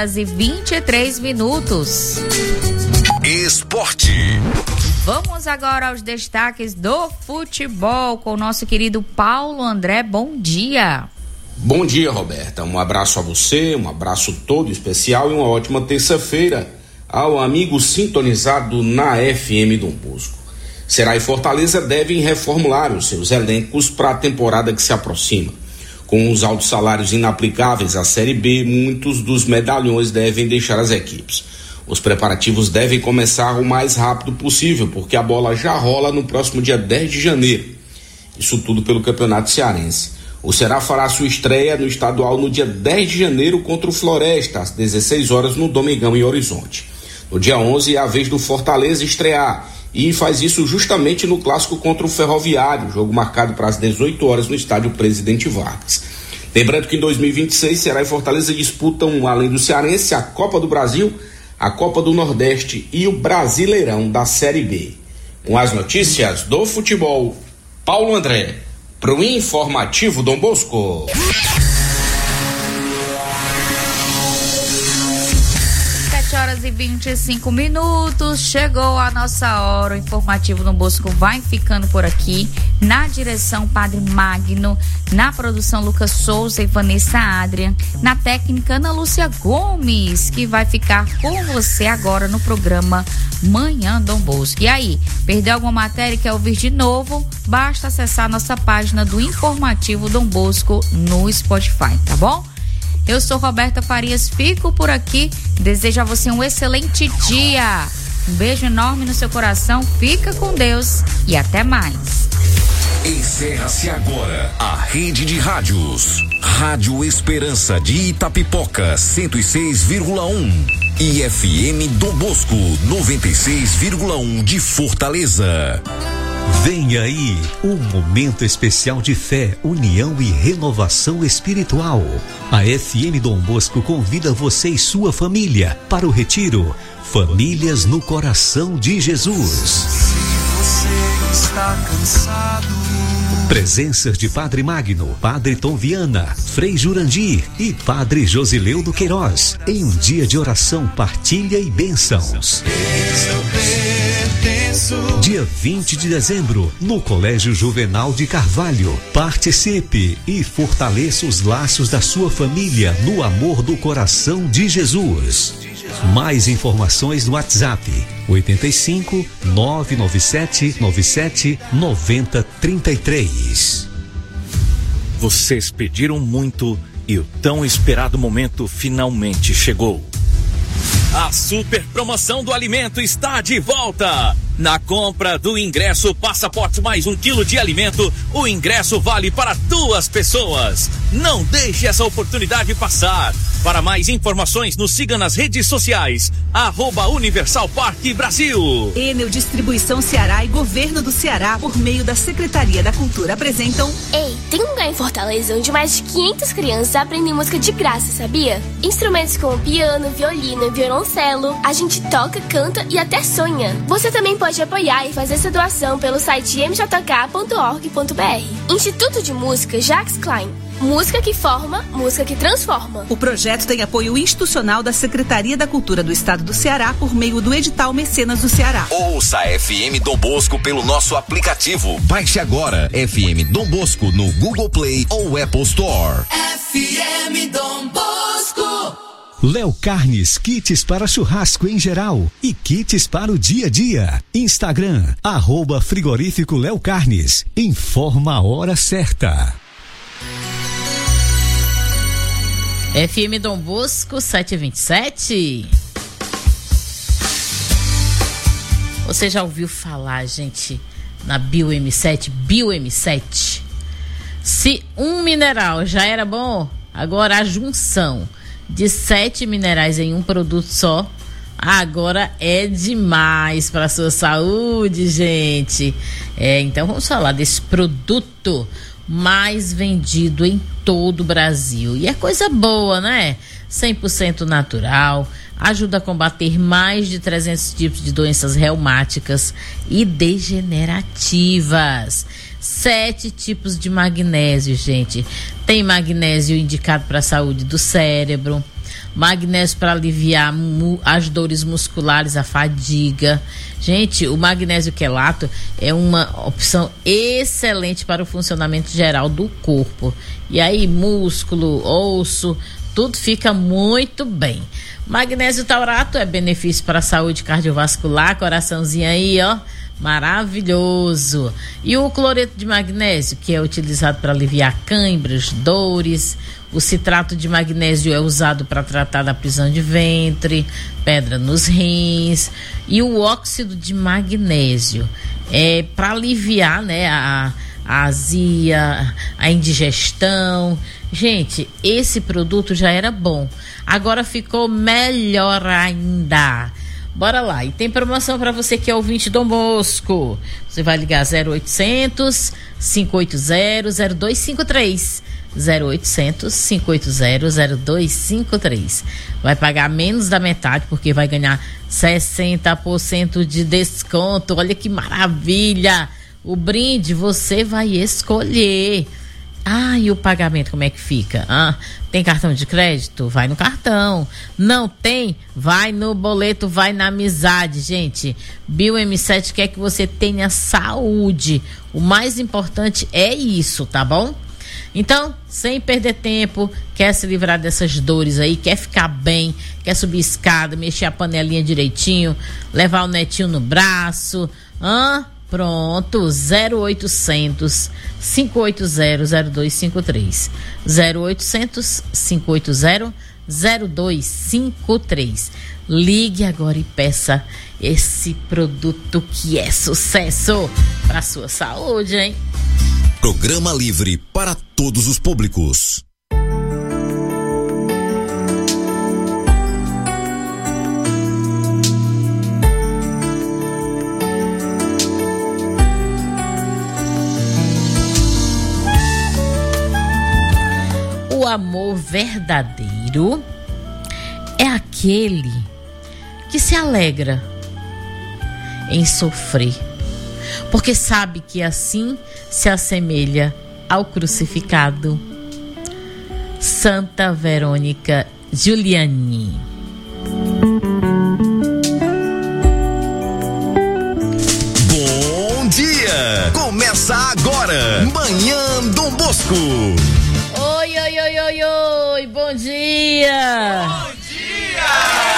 7h23. Esporte. Vamos agora aos destaques do futebol com o nosso querido Paulo André. Bom dia. Bom dia, Roberta. Um abraço a você, um abraço todo especial e uma ótima terça-feira ao amigo sintonizado na FM Dom Bosco. Ceará e Fortaleza devem reformular os seus elencos para a temporada que se aproxima. Com os altos salários inaplicáveis à Série B, muitos dos medalhões devem deixar as equipes. Os preparativos devem começar o mais rápido possível, porque a bola já rola no próximo dia 10 de janeiro. Isso tudo pelo Campeonato Cearense. O Ceará fará sua estreia no estadual no dia 10 de janeiro contra o Floresta, às 16 horas no Domingão, em Horizonte. No dia 11 é a vez do Fortaleza estrear e faz isso justamente no clássico contra o Ferroviário, jogo marcado para as 18 horas no estádio Presidente Vargas. Lembrando que em 2026 Ceará e Fortaleza disputam, além do Cearense, a Copa do Brasil, a Copa do Nordeste e o Brasileirão da Série B. Com as notícias do futebol, Paulo André, para o Informativo Dom Bosco. 7h25, chegou a nossa hora. O Informativo Dom Bosco vai ficando por aqui. Na direção, Padre Magno. Na produção, Lucas Souza e Vanessa Adrian. Na técnica, Ana Lúcia Gomes, que vai ficar com você agora no programa Manhã Dom Bosco. E aí, perdeu alguma matéria e quer ouvir de novo? Basta acessar nossa página do Informativo Dom Bosco no Spotify, tá bom? Eu sou Roberta Farias, fico por aqui, desejo a você um excelente dia, um beijo enorme no seu coração, fica com Deus e até mais. Encerra-se agora a rede de rádios, Rádio Esperança de Itapipoca 106,1 e FM Dom Bosco 96,1 de Fortaleza. Vem aí um momento especial de fé, união e renovação espiritual. A FM Dom Bosco convida você e sua família para o retiro Famílias no Coração de Jesus. Se você está cansado, presenças de Padre Magno, Padre Tom Viana, Frei Jurandir e Padre Josileudo Queiroz em um dia de oração, partilha e bênçãos. Dia 20 de dezembro, no Colégio Juvenal de Carvalho. Participe e fortaleça os laços da sua família no amor do coração de Jesus. Mais informações no WhatsApp 85 997 97 90 33. Vocês pediram muito e o tão esperado momento finalmente chegou. A super promoção do alimento está de volta. Na compra do ingresso Passaporte mais 1 quilo de alimento, o ingresso vale para 2 pessoas. Não deixe essa oportunidade passar. Para mais informações, nos siga nas redes sociais, @Universal Parque Brasil. Enel Distribuição Ceará e Governo do Ceará, por meio da Secretaria da Cultura, apresentam... Ei, tem um lugar em Fortaleza onde mais de 500 crianças aprendem música de graça, sabia? Instrumentos como piano, violino e violoncelo, a gente toca, canta e até sonha. Você também pode apoiar e fazer sua doação pelo site mjk.org.br. Instituto de Música Jacques Klein. Música que forma, música que transforma. O projeto tem apoio institucional da Secretaria da Cultura do Estado do Ceará por meio do edital Mecenas do Ceará. Ouça a FM Dom Bosco pelo nosso aplicativo. Baixe agora FM Dom Bosco no Google Play ou Apple Store. FM Dom Bosco. Léo Carnes, kits para churrasco em geral e kits para o dia a dia. Instagram, @frigorífico Léo Carnes. Informa a hora certa. FM Dom Bosco 727. Você já ouviu falar, gente, na BioM7? BioM7. Se um mineral já era bom, agora a junção de 7 minerais em um produto só, agora é demais para a sua saúde, gente. Então vamos falar desse produto mais vendido em todo o Brasil. E é coisa boa, né? 100% natural, ajuda a combater mais de 300 tipos de doenças reumáticas e degenerativas. 7 tipos de magnésio, gente. Tem magnésio indicado para a saúde do cérebro, magnésio para aliviar as dores musculares, a fadiga. Gente, o magnésio quelato é uma opção excelente para o funcionamento geral do corpo. E aí, músculo, osso, tudo fica muito bem. Magnésio taurato é benefício para a saúde cardiovascular, coraçãozinho aí, ó, maravilhoso. E o cloreto de magnésio, que é utilizado para aliviar câimbras, dores. O citrato de magnésio é usado para tratar da prisão de ventre, pedra nos rins. E o óxido de magnésio é para aliviar, né, a azia, a indigestão. Gente, esse produto já era bom, agora ficou melhor ainda. Bora lá. E tem promoção para você que é ouvinte Dom Bosco. Você vai ligar 0800 580 0253. 0800 580 0253. Vai pagar menos da metade porque vai ganhar 60% de desconto. Olha que maravilha! O brinde você vai escolher. E o pagamento como é que fica? Tem cartão de crédito? Vai no cartão. Não tem? Vai no boleto, vai na amizade, gente. Bio M7 quer que você tenha saúde. O mais importante é isso, tá bom? Então, sem perder tempo, quer se livrar dessas dores aí, quer ficar bem, quer subir escada, mexer a panelinha direitinho, levar o netinho no braço, pronto, 0800 580 0253. 0800 580 0253. Ligue agora e peça esse produto que é sucesso para sua saúde, hein? Programa livre para todos os públicos. O amor verdadeiro é aquele que se alegra em sofrer, porque sabe que assim se assemelha ao crucificado. Santa Verônica Giuliani. Bom dia! Começa agora, Manhã Dom Bosco. Oi, oi, oi, oi, oi, bom dia! Bom dia!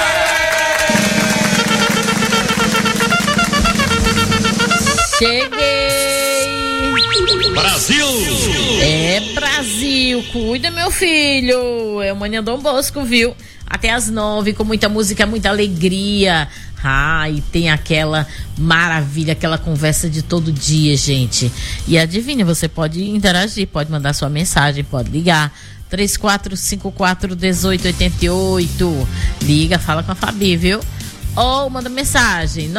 Cheguei! Brasil! É Brasil, cuida meu filho, é o Manhã Dom Bosco, viu? Até às 9, com muita música, muita alegria. E tem aquela maravilha, aquela conversa de todo dia, gente. E adivinha, você pode interagir, pode mandar sua mensagem, pode ligar 3454-1888. Liga, fala com a Fabi, viu? Ou manda mensagem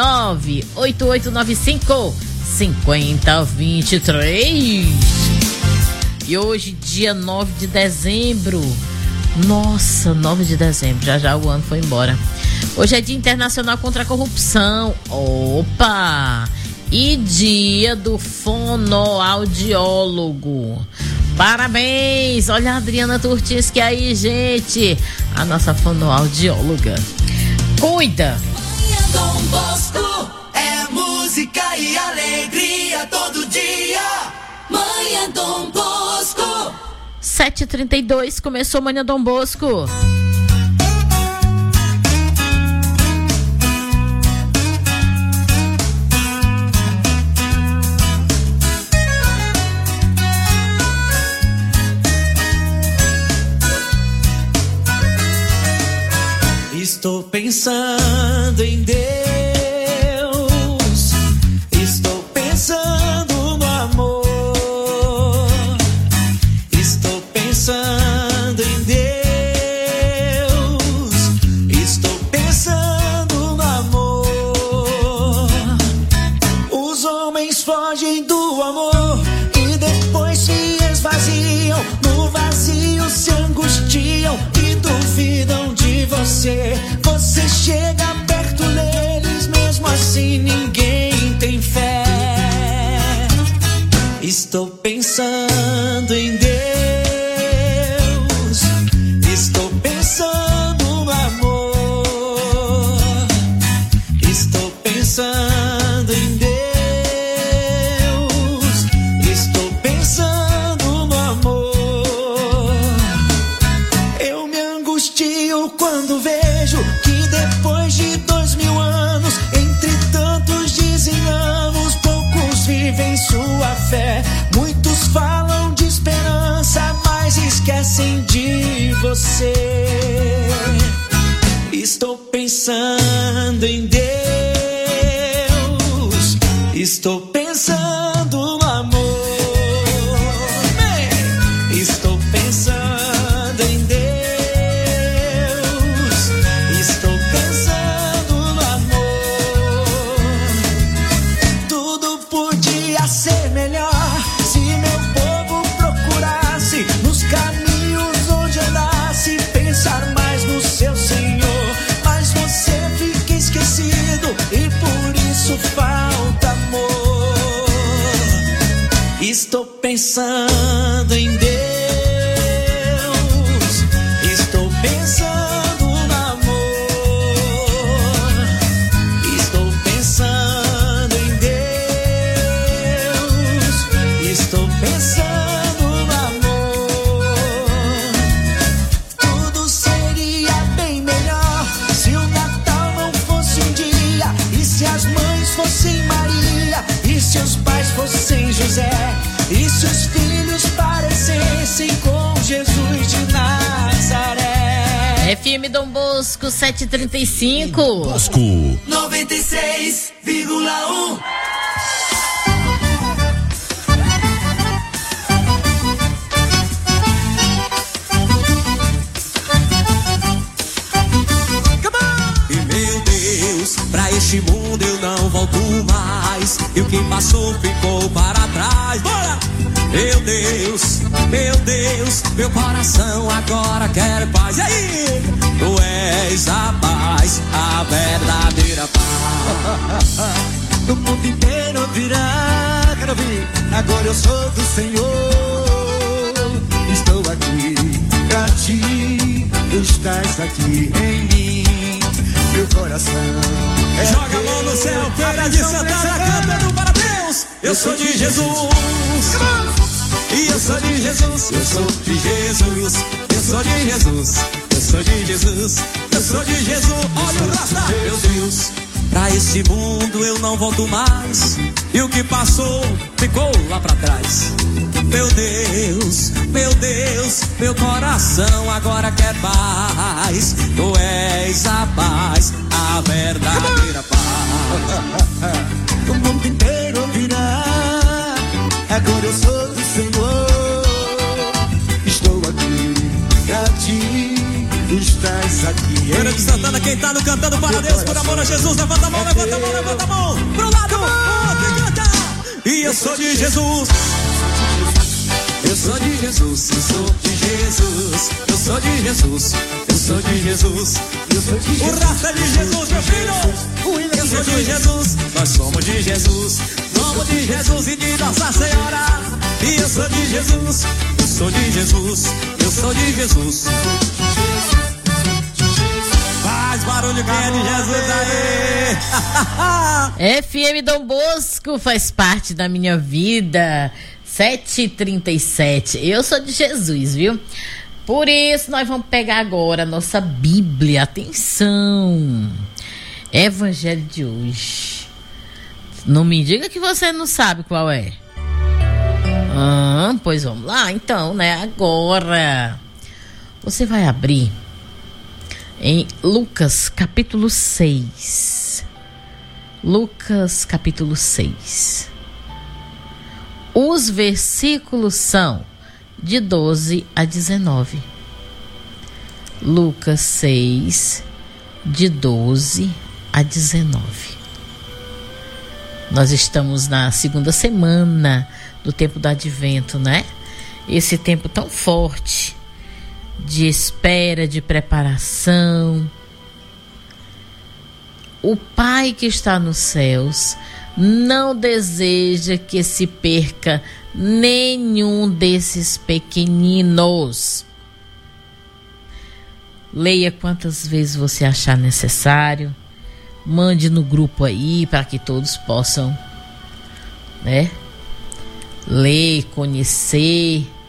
98895-5023. E hoje, dia 9 de dezembro. Nossa, 9 de dezembro, já o ano foi embora. Hoje é Dia Internacional contra a Corrupção. Opa! E dia do fonoaudiólogo. Parabéns! Olha a Adriana Turtinski aí, gente. A nossa fonoaudióloga. Cuida! Manhã Dom Bosco é música e alegria todo dia. Manhã Dom Bosco. 7h32, começou Manhã Dom Bosco. Estou pensando em Deus, estou pensando no amor, estou pensando em Deus, estou pensando no amor. Os homens fogem do amor e depois se esvaziam, no vazio se angustiam e duvidam de você. Você chega perto deles, mesmo assim ninguém tem fé. Estou pensando em Deus, estou pensando no amor, estou pensando em Deus, estou pensando no amor. Eu me angustio quando vejo que depois de 2000 anos, entre tantos desenganos, poucos vivem sua fé. Muitos falam de esperança, mas esquecem de você. Estou pensando em Deus, estou pensando no amor, estou pensando em Deus, estou pensando no amor. pensando em Deus. Estou pensando no amor. Estou pensando em Deus. Estou pensando no amor. Tudo seria bem melhor se o Natal não fosse um dia, e se as mães fossem Maria, e se os pais fossem José, e se os filhos parecessem com Jesus de Nazaré. FM Dom Bosco 735. Bosco 96,1. E meu Deus, pra este mundo eu não volto mais, e o que passou ficou para trás. Bora! Meu Deus, meu coração agora quer paz. E aí? Tu és a paz, a verdadeira paz. O mundo inteiro virá, quero ouvir. Agora eu sou do Senhor. Estou aqui pra ti, tu estás aqui em mim. Meu coração joga a mão no céu, Feira de Santana, cantando para Deus. Eu sou de Jesus, e eu sou de Jesus, eu sou de Jesus, eu sou de Jesus, eu sou de Jesus, eu sou de Jesus. Olha o rasta, meu Deus, pra esse mundo eu não volto mais, e o que passou ficou lá pra trás. Meu Deus, meu coração agora quer paz. Tu és a paz, a verdadeira paz. O mundo inteiro virá, agora eu sou do Senhor. Estou aqui pra ti, tu estás aqui. Feira de Santana, quem tá no cantando para Deus, por amor a Jesus, levanta a mão, levanta a mão, levanta a mão. Pro lado, quem canta? E eu sou de Jesus. Eu sou de Jesus, eu sou de Jesus, eu sou de Jesus, eu sou de Jesus, eu sou de Jesus. O raça é de Jesus, meu filho. Eu sou de Jesus, nós somos de Jesus, somos de Jesus e de Nossa Senhora. E eu sou de Jesus, eu sou de Jesus, eu sou de Jesus. Faz barulho quem é de Jesus aí. FM Dom Bosco faz parte da minha vida. 7h37. Eu sou de Jesus, viu? Por isso nós vamos pegar agora a nossa Bíblia. Atenção! Evangelho de hoje. Não me diga que você não sabe qual é. Pois vamos lá então, né? Agora você vai abrir em Lucas capítulo 6. Lucas capítulo 6. Os versículos são de 12 a 19. Lucas 6, de 12 a 19. Nós estamos na segunda semana do tempo do Advento, né? Esse tempo tão forte de espera, de preparação. O Pai que está nos céus não deseja que se perca nenhum desses pequeninos. Leia quantas vezes você achar necessário. Mande no grupo aí para que todos possam, né, ler, conhecer